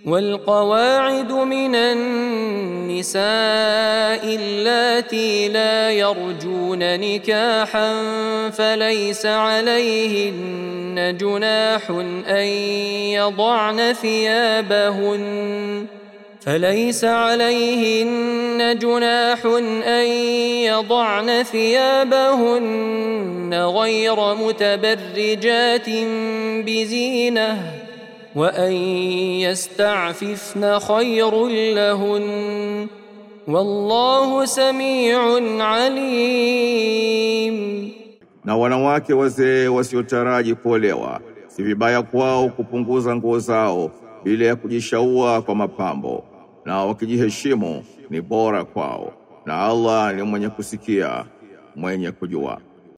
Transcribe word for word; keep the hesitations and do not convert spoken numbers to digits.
والقواعد من النساء اللاتي لا يرجون نكاحا فليس عليهن جناح أن يضعن ثيابهن فليس عليهن جناح أن يضعن ثيابهن غير متبرجات بزينة وأن يستعففن خير لهن والله سميع عليم. Na wanawake wazee wasiotaraji kuolewa si vibaya kwao kupunguza nguo zao bila ya kujishaua kwa mapambo, na wakijiheshimu ni bora kwao, na Allah ni mwenye kusikia mwenye kujua.